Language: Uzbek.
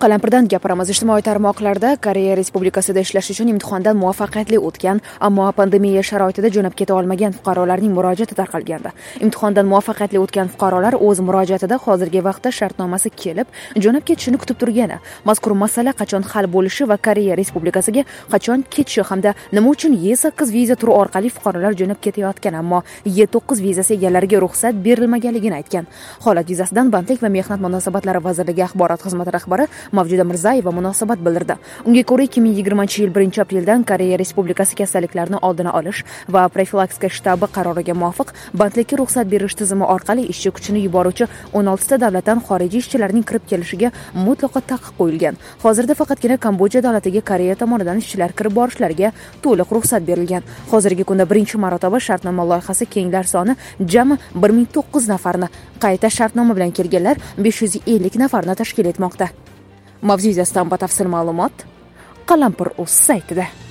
Qalampirdan gapiramiz. Ijtimoiy tarmoqlarda Koreya Respublikasida ishlash uchun imtihondan muvaffaqiyatli o'tgan, ammo pandemiya sharoitida jo'nab keta olmagan fuqarolarning murojaati tarqalgandi. Imtihondan muvaffaqiyatli o'tgan fuqarolar o'z murojaatida hozirgi vaqtda shartnomasi kelib, jo'nab ketishini kutib turgani, mazkur masala qachon hal bo'lishi va Koreya Respublikasiga qachon ketishi hamda nima uchun Y8 viza turi orqali fuqarolar jo'nab ketayotgan, ammo Y9 vizasi egalariga ruxsat berilmaganligini aytgan. Holat yuzasidan Bandlik va mehnat munosabatlari vazirligi axborot xizmati rahbari Mavjuda Mirzayeva munosabat bildirdi. Unga ko'ra 2020 yil 1-apreldan Koreya Respublikasi kasalliklarni oldini olish va profilaktika shtabi qaroriga muvofiq bandlikka ruxsat berish tizimi orqali ishchi kuchini yuboruvchi 16 ta davlatdan xorijiy ishchilarning kirib kelishiga mutlaqo taqiq qo'yilgan. Hozirda faqatgina Kamboja davlatiga Koreya tomonidan ishchilar kirib borishlariga to'liq ruxsat berilgan. Hozirgi kunda birinchi marotaba shartnoma loyihasi kenglar soni jami 1009 nafarni, qayta shartnoma bilan kelganlar 550 nafarni tashkil etmoqda. Mavzu yuzasidan batafsil ma'lumot Qalampir.uz saytida.